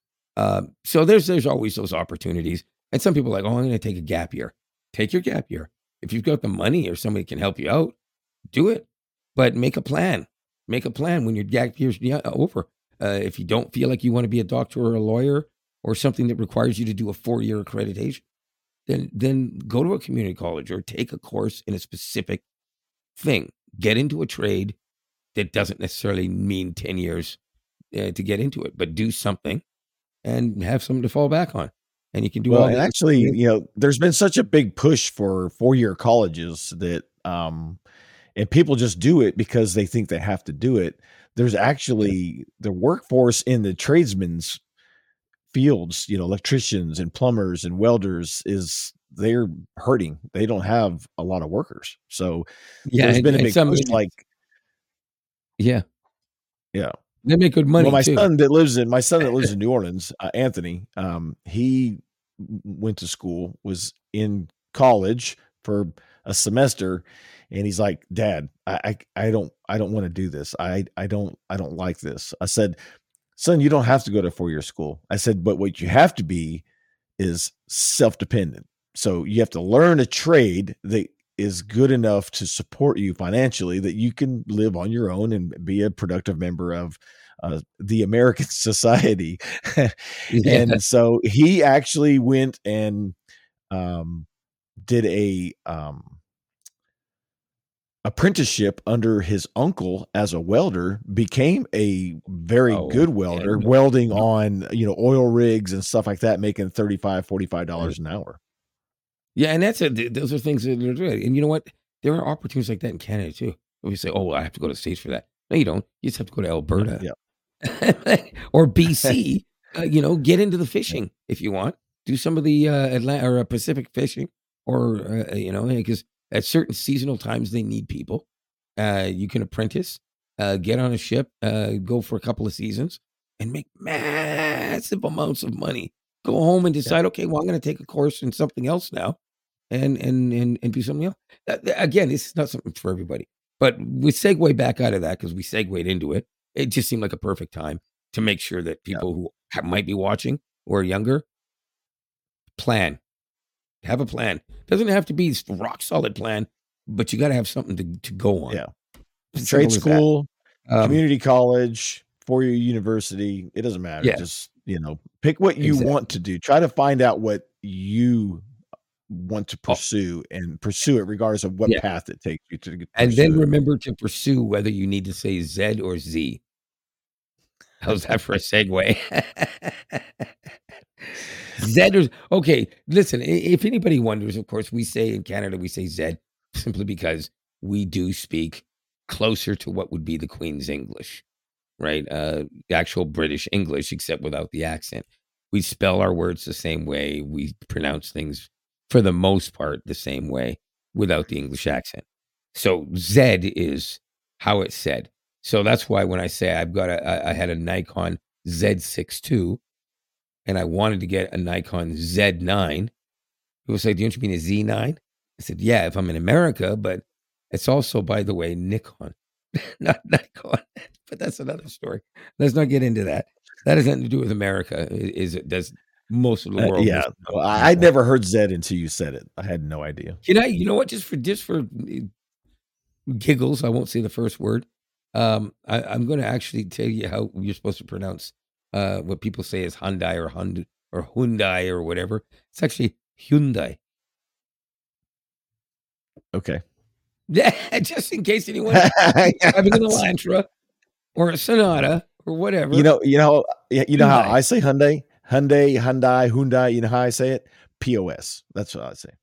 So there's always those opportunities, and some people are like, oh, I'm going to take a gap year. Take your gap year. If you've got the money or somebody can help you out, do it. But make a plan. Make a plan when your gap year's over. If you don't feel like you want to be a doctor or a lawyer or something that requires you to do a 4-year accreditation, then go to a community college or take a course in a specific thing. Get into a trade that doesn't necessarily mean 10 years to get into it, but do something and have something to fall back on. And you can do Well, all and the actually, there's been such a big push for 4-year colleges that and people just do it because they think they have to do it. There's actually the workforce in the tradesmen's fields, electricians and plumbers and welders they're hurting. They don't have a lot of workers. So yeah, there's been a and big some push like, yeah, yeah. they make good Well, money too. my son that lives in New Orleans, Anthony, he went to school, was in college for a semester, and he's like, "Dad, I don't want to do this. I don't like this." I said, "Son, you don't have to go to 4-year school." I said, "But what you have to be is self-dependent. So you have to learn a trade that is good enough to support you financially that you can live on your own and be a productive member of the American society." Yeah. And so he actually went and um, did a apprenticeship under his uncle as a welder, became a very Oh, good yeah, welder, no, welding no, on, oil rigs and stuff like that, making 35, right. $45 an hour. Yeah, and that's it. Those are things that are good. And you know what? There are opportunities like that in Canada too. We say, "Oh, I have to go to the States for that." No, you don't. You just have to go to Alberta Yeah. or BC. Get into the Yeah. fishing if you want. Do some of the Atlantic or Pacific fishing, or because at certain seasonal times they need people. You can apprentice, get on a ship, go for a couple of seasons, and make massive amounts of money. Go home and Yeah. decide, okay, well, I'm going to take a course in something else now, and do something else. Again, this is not something for everybody, but we segue back out of that because we segued into it. It just seemed like a perfect time to make sure that Yeah. people who might be watching or are younger plan, have a plan. Doesn't have to be this rock solid plan, but you got to have something to go on. Yeah. Trade Simple as that. school, Um, community college, 4-year university, it doesn't matter. yeah, Just, pick what you want exactly. to do. Try to find out what you want to Oh, pursue it regardless of what yeah. path it takes you to And then pursue it. remember to pursue whether you need to say Z or Z. How's that for a segue? Z or okay, listen, if anybody wonders, of course, we say in Canada, we say Z simply because we do speak closer to what would be the Queen's English, right? Actual British English, except without the accent. We spell our words the same way. We pronounce things for the most part the same way without the English accent. So Z is how it's said. So that's why when I say I had a Nikon Z6 II and I wanted to get a Nikon Z9, people say, "Don't you mean a Z9?" I said, "Yeah, if I'm in America, but it's also, by the way, Nikon, not Nikon." But that's another story. Let's not get into that. That has nothing to do with America. Is it? Does most of the world Yeah, miss well, I Nikon? never heard Z until you said it. I had no idea. You know what? Just for giggles, I won't say the first word. I'm going to actually tell you how you're supposed to pronounce what people say is Hyundai or Hyundai or whatever. It's actually Hyundai. Okay. Yeah, just in case anyone driving an Elantra or a Sonata or whatever. You know how Hyundai. I say Hyundai? Hyundai. You know how I say it? POS. That's what I say.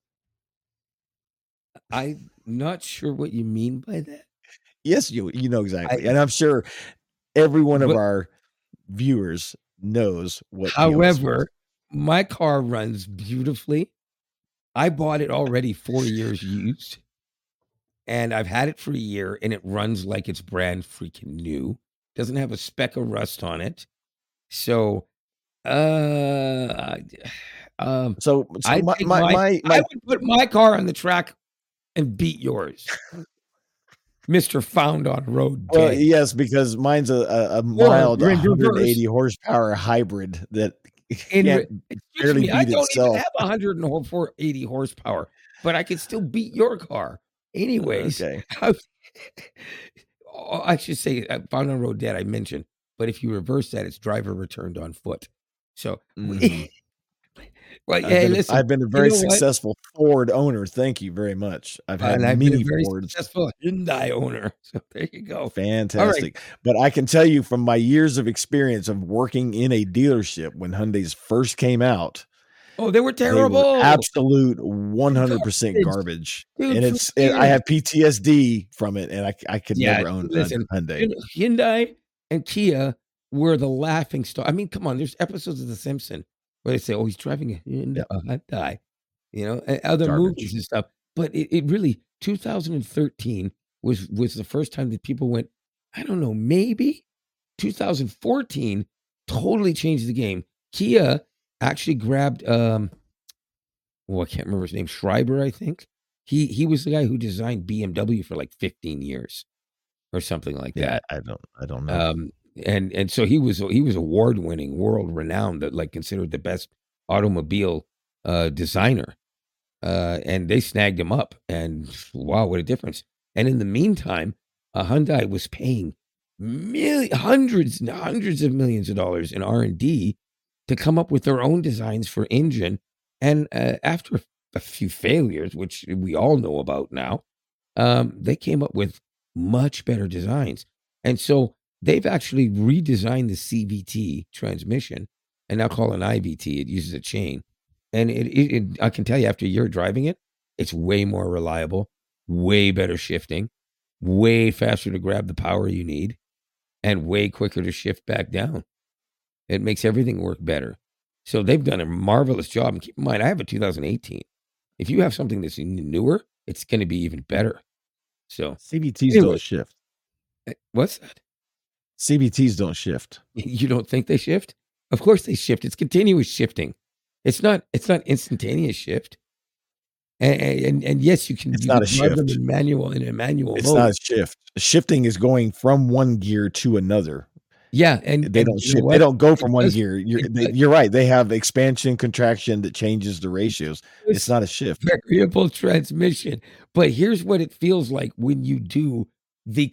I'm not sure what you mean by that. Yes, you know exactly. I And I'm sure every one of but our viewers knows what POS means. however, my car runs beautifully. I bought it already 4 years used, and I've had it for a year, and it runs like it's brand freaking new. Doesn't have a speck of rust on it. So, I So I my think my my I my would put my car on the track and beat yours, Mister Found on Road well, Day. yes, because mine's a Or mild in reverse, 180 horsepower hybrid that in re can't excuse barely me, I beat don't even itself. have 180 horsepower, but I could still beat your car. Anyways, Okay. I should say, Found on Road Dead, I mentioned, but if you reverse that, it's driver returned on foot. So, Mhm. well, hey, listen, I've been a you very know what? successful Ford owner. Thank you very much. I've had And I've been a many very Fords. successful Hyundai owner. So there you go. All right. Fantastic. But I can tell you from my years of experience of working in a dealership when Hyundais first came out, Oh, they were they were terrible. absolute 100% Garbage. garbage. Dude, And for I years. have PTSD from it, and I could Yeah, never own a listen, Hyundai. Hyundai and Kia were the laughing stock. I mean, come on, there's episodes of The Simpsons where they say, "Oh, he's driving Yeah, a Hyundai," and other movies garbage. and stuff. But it really 2013 was the first time that people went, I don't know, maybe 2014 totally changed the game. Kia actually grabbed I can't remember his name, Schreiber, I think. He was the guy who designed BMW for like 15 years or something like Yeah, that. I don't know. Um, and so he was award-winning, world-renowned, that like considered the best automobile designer. And they snagged him up, and wow, what a difference. And in the meantime, Hyundai was paying hundreds and hundreds of millions of dollars in R&D to come up with their own designs for engine. And after a few failures, which we all know about now, they came up with much better designs. And so they've actually redesigned the CVT transmission and now call it an IVT. It uses a chain. And I can tell you after a year driving it, it's way more reliable, way better shifting, way faster to grab the power you need, and way quicker to shift back down. It makes everything work better. So they've done a marvelous job. And keep in mind, I have a 2018. If you have something that's newer, it's going to be even better. So CVTs anyway, don't shift. what's that? CVTs don't shift. You don't think they shift? Of course they shift. It's continuous shifting. It's not instantaneous shift. And yes, you can It's you not can a drive them shift. in a manual It's not mode. a shift. Shifting is going from one gear to another. Yeah, They don't you know shift. They what? don't go It from one does gear. it does You're right. They have expansion, contraction that changes the it ratios. It's does not a shift. variable transmission. But here's what it feels like when you do the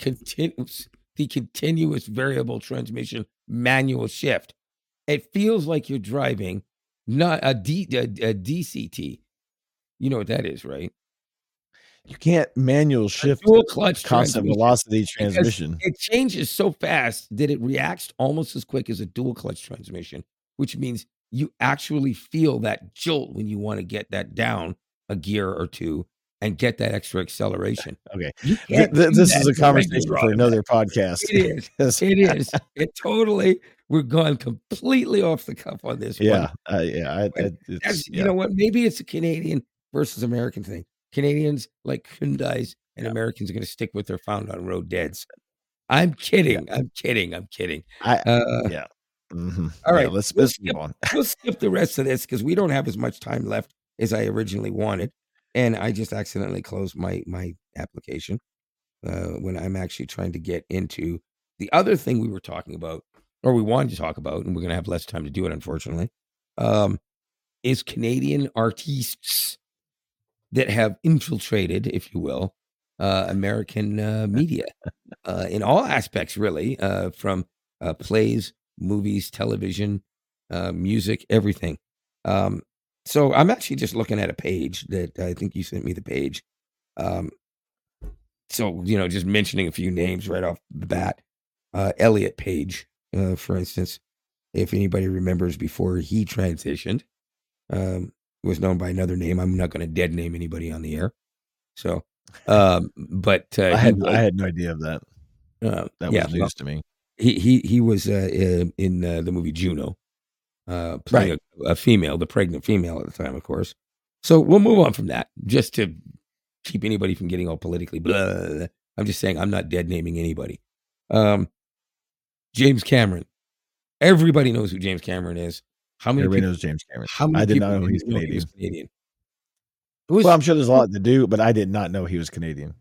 continuous variable transmission manual shift. It feels like you're driving not a DCT. You know what that is, right? You can't manual A shift dual clutch constant transmission, velocity because transmission. it changes so fast that it reacts almost as quick as a dual clutch transmission, which means you actually feel that jolt when you wanna get that down a gear or 2 and get that extra acceleration. Okay. You can't do This that is a in a regular conversation for automatic. another podcast. It is. 'Cause It is. It totally we're gone completely off the cuff on this one. But it's that's you yeah. know what? Maybe it's a Canadian versus American thing. Canadians like Hyundais, and Yeah. Americans are gonna stick with their found on road deads. I'm Yeah. kidding. I'm kidding. I'm kidding. I Uh, yeah. Mhm. all Yeah, right. let's move on. We'll skip the rest of this because we don't have as much time left as I originally wanted, and I just accidentally closed my application, when I'm actually trying to get into the other thing we were talking about, or we wanted to talk about, and we're gonna have less time to do it, unfortunately, um, is Canadian artistes that have infiltrated, if you will, American, media, in all aspects, really, from, plays, movies, television, music, everything. Um, so I'm actually just looking at a page that I think you sent me the page. Um, so, just mentioning a few names right off the bat. Elliot Page, for instance, if anybody remembers before he transitioned, was known by another name. I'm not gonna dead name anybody on the air. So, but, he I was, had no idea of that. That yeah, was well, news to me. he was, in, the movie Juno, playing Right. a female, the pregnant female at the time, of course. So, we'll move on from that just to keep anybody from getting all politically blah. I'm just saying I'm not dead naming anybody. Um, James Cameron. Everybody knows who James Cameron is. How many Everybody people knows James Cameron. how many I did people not know he's didn't know he was Canadian. Canadian? Well, I'm sure there's a lot to do, but I did not know he was Canadian.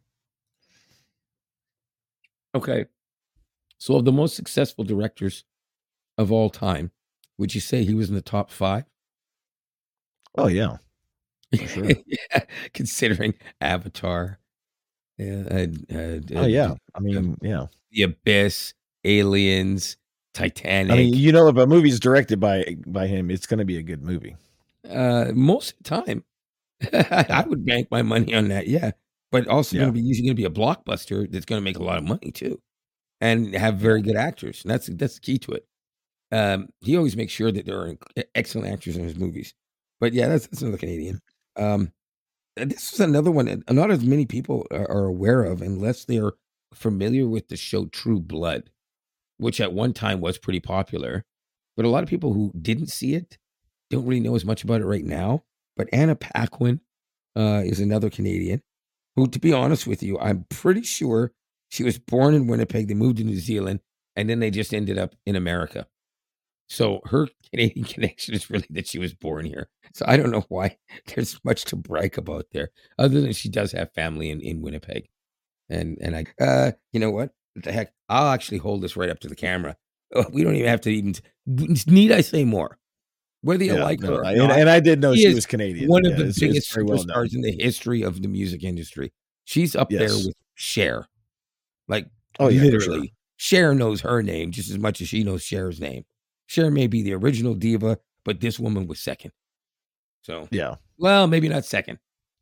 Okay. So of the most successful directors of all time, would you say he was in the top 5? Oh, yeah. For sure. Yeah, considering Avatar, yeah, Oh, yeah. I mean, yeah. The Abyss, Aliens, Titanic. I mean, if a movie's directed by him, it's gonna be a good movie. Most of the time, I would bank my money on that, yeah. But also Yeah. usually gonna be a blockbuster that's gonna make a lot of money too, and have very good actors, and that's the key to it. He always makes sure that there are excellent actors in his movies. But yeah, that's another Canadian. Um, this is another one that not as many people are aware of unless they are familiar with the show True Blood, which at one time was pretty popular. But a lot of people who didn't see it don't really know as much about it right now. But Anna Paquin is another Canadian who, to be honest with you, I'm pretty sure she was born in Winnipeg. They moved to New Zealand, and then they just ended up in America. So her Canadian connection is really that she was born here. So I don't know why there's much to brag about there, other than she does have family in Winnipeg. And I, you know what the heck? I'll actually hold this right up to the camera. We don't even have to even. Need I say more? Whether you like her or not, and I did know she she is was Canadian. one of Yeah, the it's biggest very well known. superstars in the history of the music industry. She's up there Yes. with Cher. Like, Oh, yeah, for sure. literally, Cher knows her name just as much as she knows Cher's name. Cher may be the original diva, but this woman was second. So, Yeah. well, maybe not second.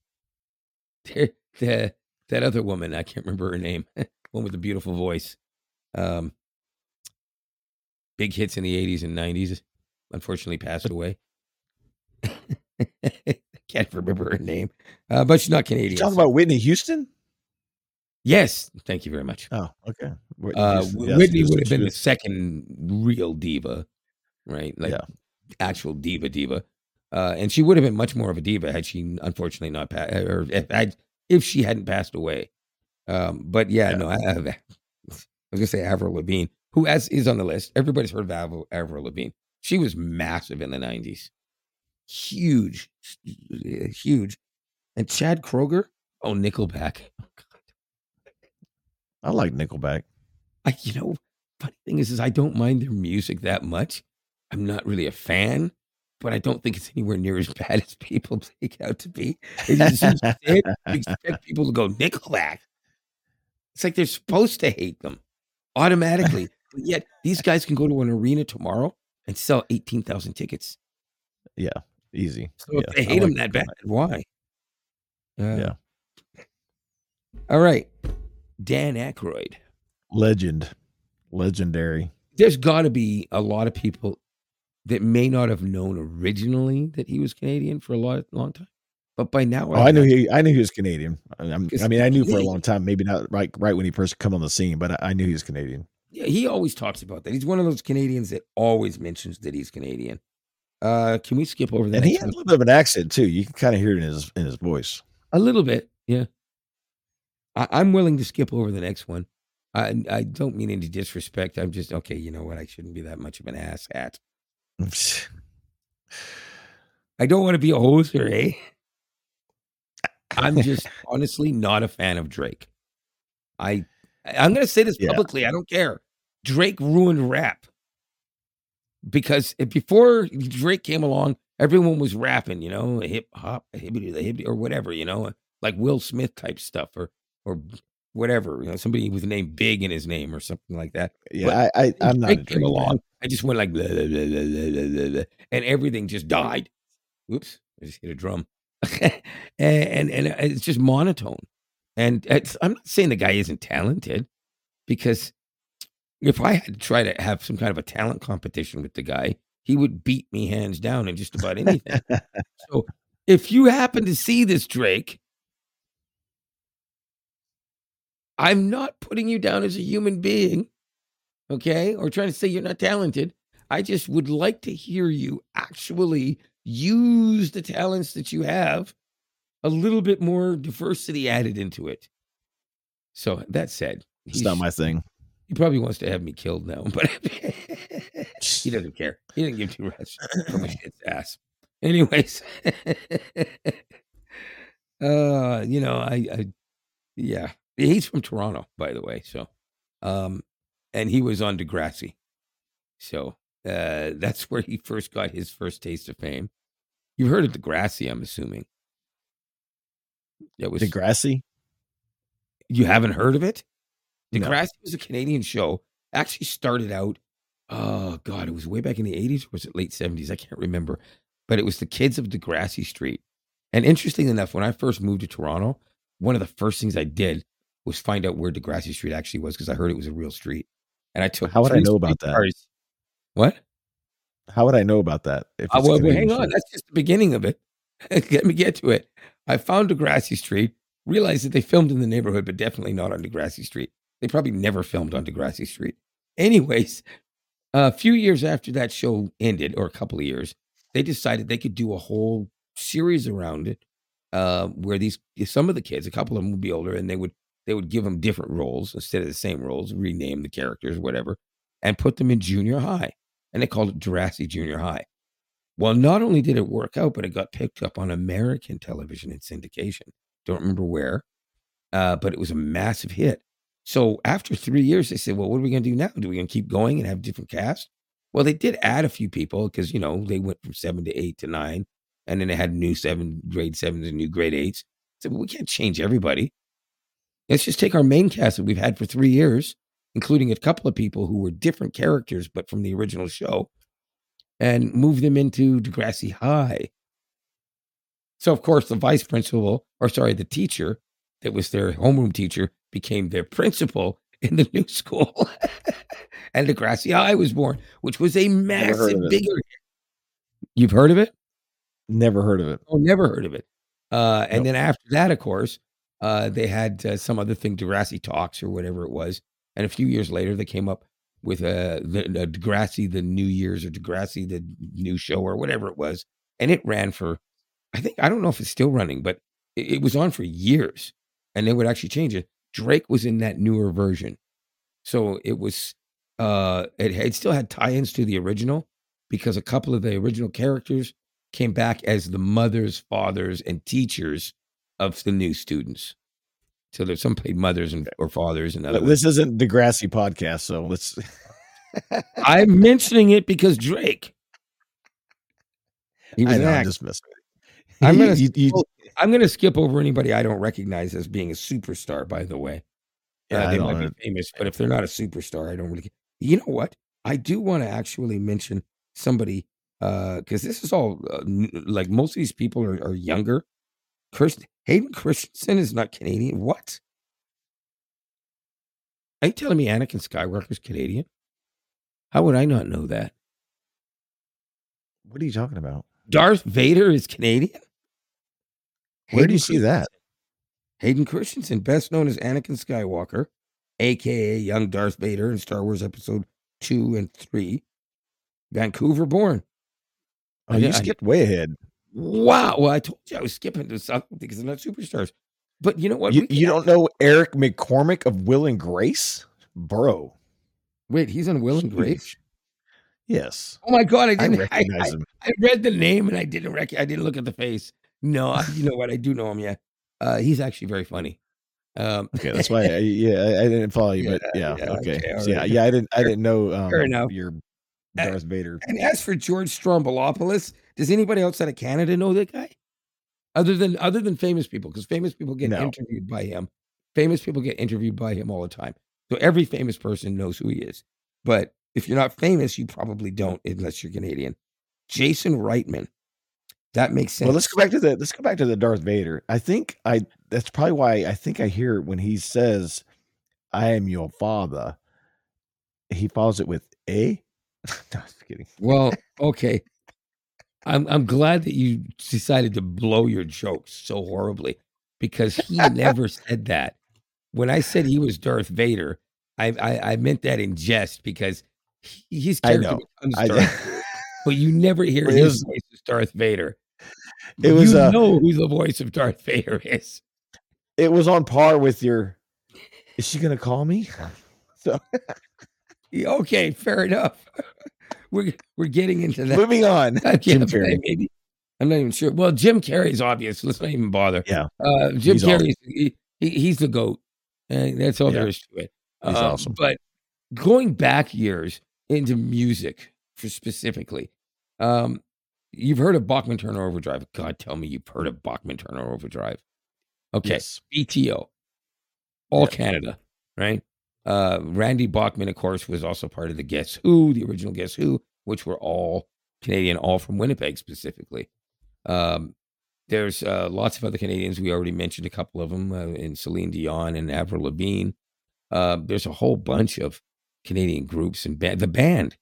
That other woman, I can't remember her name, one with the beautiful voice. Big hits in the 80s and 90s, unfortunately passed away. Can't remember her name, but she's not Canadian. You talking about Whitney Houston? Yes, thank you very much. Oh, okay. Whitney would have been the second real diva, right? Like, actual diva. And she would have been much more of a diva had she unfortunately not passed, or if she hadn't passed away. But no, I was gonna say Avril Lavigne, who is on the list. Everybody's heard of Avril Lavigne. She was massive in the 90s. Huge. And Chad Kroeger? Oh, Nickelback. Oh, God. I like Nickelback. Funny thing is I don't mind their music that much. I'm not really a fan, but I don't think it's anywhere near as bad as people make out to be. You expect people to go Nickelback. It's like they're supposed to hate them automatically. But yet these guys can go to an arena tomorrow and sell 18,000 tickets. Yeah, easy. So if they hate them that bad, why? Yeah. All right. Dan Aykroyd. Legendary. There's got to be a lot of people that may not have known originally that he was Canadian for a long time, but by now I knew he was Canadian. I mean, I knew for a long time, maybe not right when he first come on the scene, but I knew he was Canadian. Yeah, he always talks about that. He's one of those Canadians that always mentions that he's Canadian. Can we skip over that? And he had a little bit of an accent too. You can kind of hear it in his voice. A little bit, yeah. I'm willing to skip over the next one. I don't mean any disrespect. I'm just okay. You know what? I shouldn't be that much of an asshat. I don't want to be a hoser, eh? I'm just honestly not a fan of Drake. I'm going to say this publicly. I don't care. Drake ruined rap because before Drake came along, everyone was rapping, you know, hip hop, or whatever, you know, like Will Smith type stuff or whatever, you know, somebody with the name Big in his name or something like that. Yeah, I'm not. Drake came along. I just went like, blah, blah, blah, blah, blah, blah, and everything just died. Oops, I just hit a drum. and it's just monotone. And I'm not saying the guy isn't talented, because if I had to try to have some kind of a talent competition with the guy, he would beat me hands down in just about anything. So if you happen to see this, Drake, I'm not putting you down as a human being, okay? Or trying to say you're not talented. I just would like to hear you actually use the talents that you have, a little bit more diversity added into it. So that said, it's not my thing. He probably wants to have me killed now, but he doesn't care. He didn't give two rats from a shit's ass. Anyways, you know, yeah, he's from Toronto, by the way. So, and he was on Degrassi. So that's where he first got his first taste of fame. You've heard of Degrassi, I'm assuming. That was Degrassi? You haven't heard of it? No. Degrassi was a Canadian show. Actually started out, oh God, it was way back in the 80s, or was it late 70s? I can't remember. But it was the kids of Degrassi Street. And interesting enough, when I first moved to Toronto, one of the first things I did was find out where Degrassi Street actually was, because I heard it was a real street. And I took. How would I know about that? What? How would I know about that? Well, hang on. That's just the beginning of it. Let me get to it. I found Degrassi Street, realized that they filmed in the neighborhood, but definitely not on Degrassi Street. They probably never filmed on Degrassi Street. Anyways, a few years after that show ended, or a couple of years, they decided they could do a whole series around it, where some of the kids, a couple of them would be older, and they would give them different roles instead of the same roles, rename the characters, whatever, and put them in junior high. And they called it Degrassi Junior High. Well, not only did it work out, but it got picked up on American television in syndication. Don't remember where, but it was a massive hit. So after 3 years, they said, well, what are we going to do now? Do we going to keep going and have different cast? Well, they did add a few people because, you know, they went from 7 to 8 to 9. And then they had new grade 7s and new grade 8s. So we can't change everybody. Let's just take our main cast that we've had for 3 years, including a couple of people who were different characters, but from the original show, and move them into Degrassi High. So, of course, the teacher that was their homeroom teacher became their principal in the new school. And Degrassi High was born, which was a massive, bigger hit. You've heard of it? Never heard of it. Oh, never heard of it. And then after that, of course, they had some other thing, Degrassi Talks or whatever it was. And a few years later, they came up with the Degrassi, the New Year's, or Degrassi, the new show, or whatever it was. And it ran for, I don't know if it's still running, but it was on for years. And they would actually change it. Drake was in that newer version. So it was, it still had tie-ins to the original, because a couple of the original characters came back as the mothers, fathers, and teachers of the new students. So there's some played mothers or fathers, and this isn't Degrassi podcast, so let's. I'm mentioning it because Drake. He was I'm just messing. I'm gonna skip over anybody I don't recognize as being a superstar. By the way, they might be famous, but if they're not a superstar, I don't really. You know what? I do want to actually mention somebody, because this is all like most of these people are younger. Hayden Christensen is not Canadian. What? Are you telling me Anakin Skywalker's Canadian? How would I not know that? What are you talking about? Darth Vader is Canadian? Where do you see that? Hayden Christensen, best known as Anakin Skywalker, a.k.a. young Darth Vader in Star Wars Episode 2 and 3. Vancouver born. Oh, you skipped way ahead. Wow. Well, I told you I was skipping to something because they're not superstars. But you know what? You don't know Eric McCormick of Will and Grace? Bro. Wait, he's on Will and Grace? Yes. Oh my God, I didn't recognize him. I read the name and I didn't look at the face. No, you know what? I do know him, yeah. He's actually very funny. Okay, that's why I didn't follow you, but okay. So, right. I didn't know your Darth Vader. And as for George Stroumboulopoulos, does anybody outside of Canada know that guy? Other than famous people, because famous people get interviewed by him. Famous people get interviewed by him all the time. So every famous person knows who he is. But if you're not famous, you probably don't, unless you're Canadian. Jason Reitman. That makes sense. Well, let's go back to the Darth Vader. That's probably why I think I hear when he says, "I am your father," he follows it with "a." No, just kidding. Well, okay. I'm glad that you decided to blow your jokes so horribly, because he never said that. When I said he was Darth Vader, I meant that in jest, because his character becomes Darth Vader, but you never hear his voice as Darth Vader. It was know who the voice of Darth Vader is. It was on par with your. Is she gonna call me? So okay, fair enough. We're getting into that. Moving on. Jim Carrey, maybe. I'm not even sure. Well, Jim Carrey's obvious. Let's not even bother. Yeah. Jim Carrey, he's the GOAT. And that's all there is to it. He's awesome. But going back years into music, for specifically, you've heard of Bachman Turner Overdrive. God, tell me you've heard of Bachman Turner Overdrive. Okay. Yes. BTO. All Canada, right? Randy Bachman, of course, was also part of the Guess Who, the original Guess Who, which were all Canadian, all from Winnipeg specifically. There's lots of other Canadians. We already mentioned a couple of them in Celine Dion and Avril Lavigne. There's a whole bunch of Canadian groups and the band.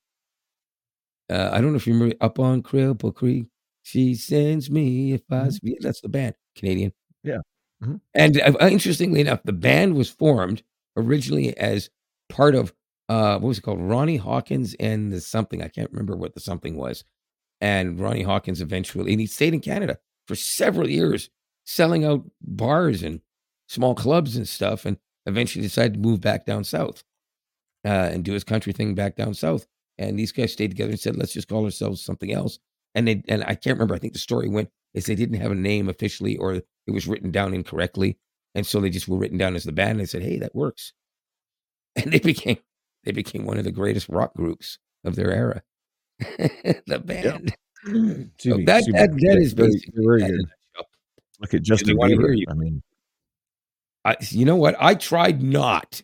I don't know if you remember Up on Cripple Creek. She sends me if I speak. That's the band, Canadian. Yeah. Mm-hmm. And interestingly enough, the band was formed originally as part of what was it called? Ronnie Hawkins and the something. I can't remember what the something was. And Ronnie Hawkins eventually, and he stayed in Canada for several years, selling out bars and small clubs and stuff, and eventually decided to move back down south and do his country thing back down south. And these guys stayed together and said, let's just call ourselves something else. And I can't remember. I think the story went is they didn't have a name officially, or it was written down incorrectly. And so they just were written down as the band. And they said, hey, that works. And they became one of the greatest rock groups of their era. The band. Yeah. So that is basically very good. Look at Justin Bieber. I mean, you know what? I tried not.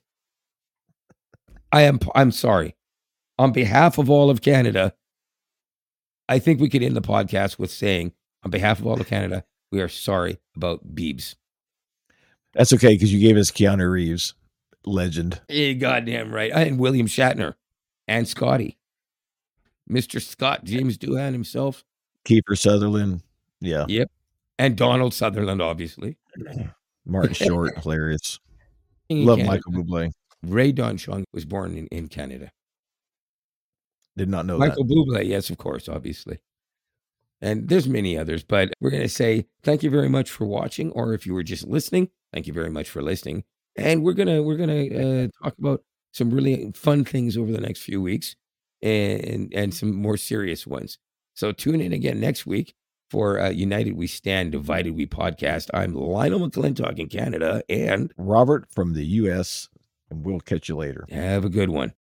I'm sorry. On behalf of all of Canada, I think we could end the podcast with saying, on behalf of all of Canada, we are sorry about Biebs. That's okay, because you gave us Keanu Reeves, legend. Yeah, goddamn right. And William Shatner and Scotty. Mr. Scott, James Doohan himself. Kiefer Sutherland. Yeah. Yep. And Donald Sutherland, obviously. Martin Short, hilarious. Love Canada. Michael Bublé. Ray Don Chung was born in Canada. Did not know Michael Bublé, yes, of course, obviously. And there's many others, but we're going to say thank you very much for watching, or if you were just listening, thank you very much for listening. And we're gonna talk about some really fun things over the next few weeks, and some more serious ones. So tune in again next week for United We Stand, Divided We podcast. I'm Lionel McClintock in Canada, and Robert from the U.S., and we'll catch you later. Have a good one.